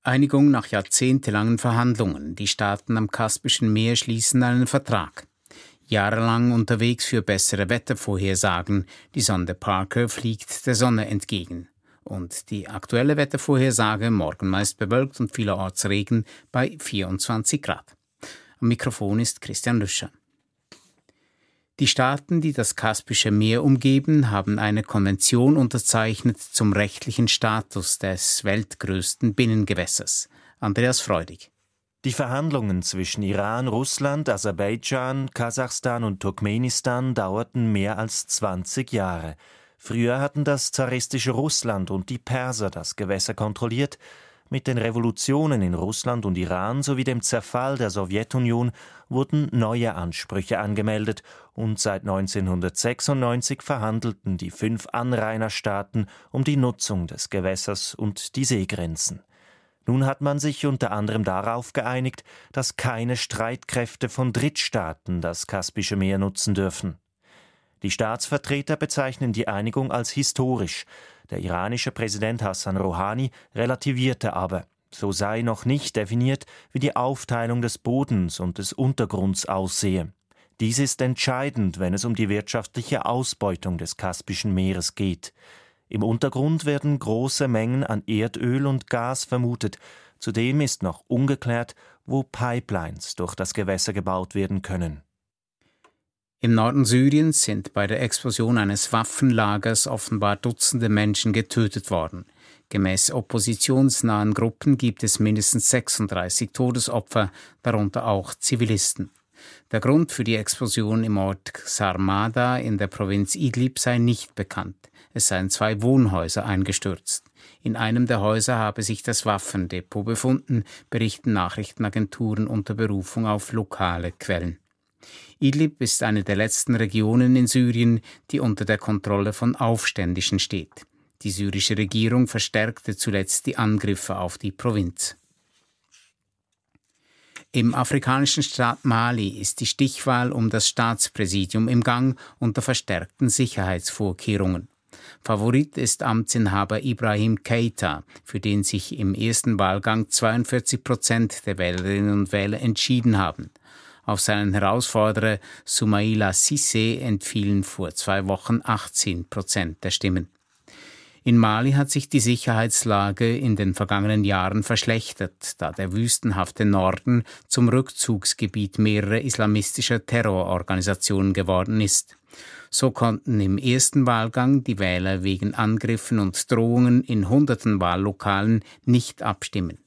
Einigung nach jahrzehntelangen Verhandlungen. Die Staaten am Kaspischen Meer schließen einen Vertrag. Jahrelang unterwegs für bessere Wettervorhersagen. Die Sonde Parker fliegt der Sonne entgegen. Und die aktuelle Wettervorhersage, morgen meist bewölkt und vielerorts Regen bei 24 Grad. Am Mikrofon ist Christian Lüscher. Die Staaten, die das Kaspische Meer umgeben, haben eine Konvention unterzeichnet zum rechtlichen Status des weltgrößten Binnengewässers. Andreas Freudig. Die Verhandlungen zwischen Iran, Russland, Aserbaidschan, Kasachstan und Turkmenistan dauerten mehr als 20 Jahre. Früher hatten das zaristische Russland und die Perser das Gewässer kontrolliert. Mit den Revolutionen in Russland und Iran sowie dem Zerfall der Sowjetunion wurden neue Ansprüche angemeldet und seit 1996 verhandelten die 5 Anrainerstaaten um die Nutzung des Gewässers und die Seegrenzen. Nun hat man sich unter anderem darauf geeinigt, dass keine Streitkräfte von Drittstaaten das Kaspische Meer nutzen dürfen. Die Staatsvertreter bezeichnen die Einigung als historisch. Der iranische Präsident Hassan Rouhani relativierte aber, so sei noch nicht definiert, wie die Aufteilung des Bodens und des Untergrunds aussehe. Dies ist entscheidend, wenn es um die wirtschaftliche Ausbeutung des Kaspischen Meeres geht. Im Untergrund werden große Mengen an Erdöl und Gas vermutet. Zudem ist noch ungeklärt, wo Pipelines durch das Gewässer gebaut werden können. Im Norden Syriens sind bei der Explosion eines Waffenlagers offenbar Dutzende Menschen getötet worden. Gemäß oppositionsnahen Gruppen gibt es mindestens 36 Todesopfer, darunter auch Zivilisten. Der Grund für die Explosion im Ort Sarmada in der Provinz Idlib sei nicht bekannt. Es seien 2 Wohnhäuser eingestürzt. In einem der Häuser habe sich das Waffendepot befunden, berichten Nachrichtenagenturen unter Berufung auf lokale Quellen. Idlib ist eine der letzten Regionen in Syrien, die unter der Kontrolle von Aufständischen steht. Die syrische Regierung verstärkte zuletzt die Angriffe auf die Provinz. Im afrikanischen Staat Mali ist die Stichwahl um das Staatspräsidium im Gang unter verstärkten Sicherheitsvorkehrungen. Favorit ist Amtsinhaber Ibrahim Keita, für den sich im ersten Wahlgang 42% der Wählerinnen und Wähler entschieden haben. Auf seinen Herausforderer Soumaïla Cissé entfielen vor 2 Wochen 18% der Stimmen. In Mali hat sich die Sicherheitslage in den vergangenen Jahren verschlechtert, da der wüstenhafte Norden zum Rückzugsgebiet mehrerer islamistischer Terrororganisationen geworden ist. So konnten im ersten Wahlgang die Wähler wegen Angriffen und Drohungen in hunderten Wahllokalen nicht abstimmen.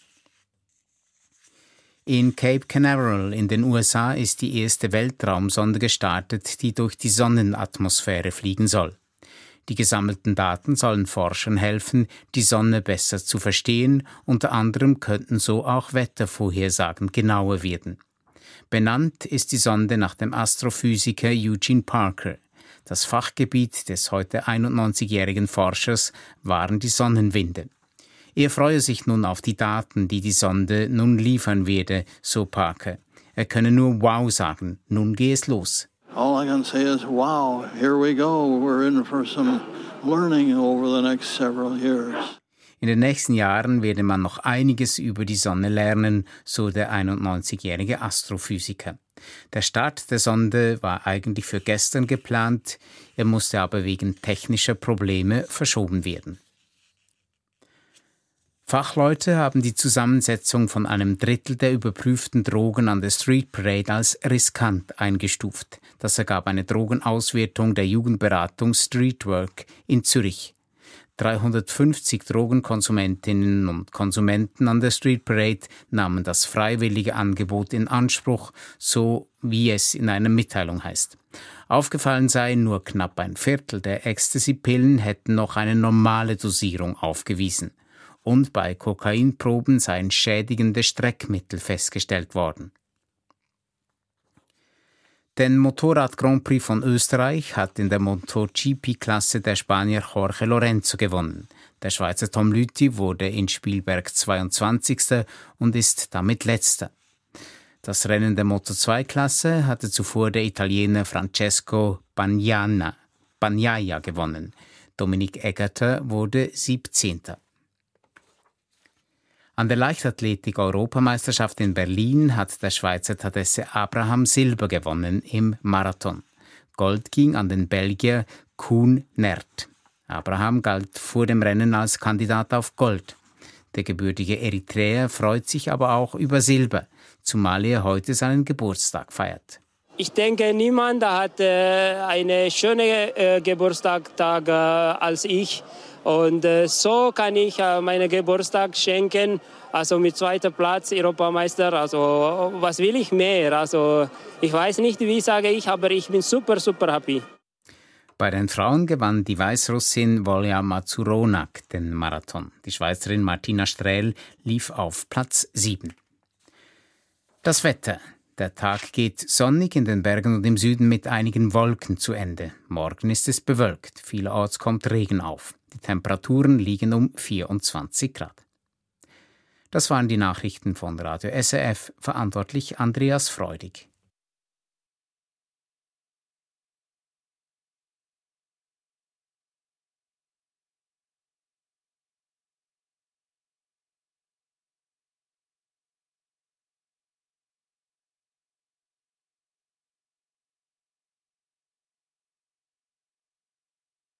In Cape Canaveral in den USA ist die erste Weltraumsonde gestartet, die durch die Sonnenatmosphäre fliegen soll. Die gesammelten Daten sollen Forschern helfen, die Sonne besser zu verstehen. Unter anderem könnten so auch Wettervorhersagen genauer werden. Benannt ist die Sonde nach dem Astrophysiker Eugene Parker. Das Fachgebiet des heute 91-jährigen Forschers waren die Sonnenwinde. Er freue sich nun auf die Daten, die die Sonde nun liefern werde, so Parker. Er könne nur Wow sagen, nun gehe es los. All I can say is, wow, here we go. We're in for some learning over the next several years. In den nächsten Jahren werde man noch einiges über die Sonne lernen, so der 91-jährige Astrophysiker. Der Start der Sonde war eigentlich für gestern geplant, er musste aber wegen technischer Probleme verschoben werden. Fachleute haben die Zusammensetzung von einem Drittel der überprüften Drogen an der Street Parade als riskant eingestuft. Das ergab eine Drogenauswertung der Jugendberatung Streetwork in Zürich. 350 Drogenkonsumentinnen und Konsumenten an der Street Parade nahmen das freiwillige Angebot in Anspruch, so wie es in einer Mitteilung heißt. Aufgefallen sei, nur knapp ein Viertel der Ecstasy-Pillen hätten noch eine normale Dosierung aufgewiesen. Und bei Kokainproben seien schädigende Streckmittel festgestellt worden. Den Motorrad-Grand Prix von Österreich hat in der MotoGP-Klasse der Spanier Jorge Lorenzo gewonnen. Der Schweizer Tom Lüthi wurde in Spielberg 22. und ist damit Letzter. Das Rennen der Moto2-Klasse hatte zuvor der Italiener Francesco Bagnaia gewonnen. Dominik Eggerter wurde 17. An der Leichtathletik-Europameisterschaft in Berlin hat der Schweizer Tadesse Abraham Silber gewonnen im Marathon. Gold ging an den Belgier Koen Nert. Abraham galt vor dem Rennen als Kandidat auf Gold. Der gebürtige Eritreer freut sich aber auch über Silber, zumal er heute seinen Geburtstag feiert. Ich denke, niemand hat einen schönen Geburtstag als ich. Und so kann ich meinen Geburtstag schenken, also mit zweiter Platz Europameister. Also was will ich mehr? Also ich weiß nicht, wie sage ich, aber ich bin super, super happy. Bei den Frauen gewann die Weißrussin Volja Mazuronak den Marathon. Die Schweizerin Martina Strehl lief auf Platz 7. Das Wetter. Der Tag geht sonnig in den Bergen und im Süden mit einigen Wolken zu Ende. Morgen ist es bewölkt. Vielerorts kommt Regen auf. Die Temperaturen liegen um 24 Grad. Das waren die Nachrichten von Radio SRF, verantwortlich Andreas Freudig.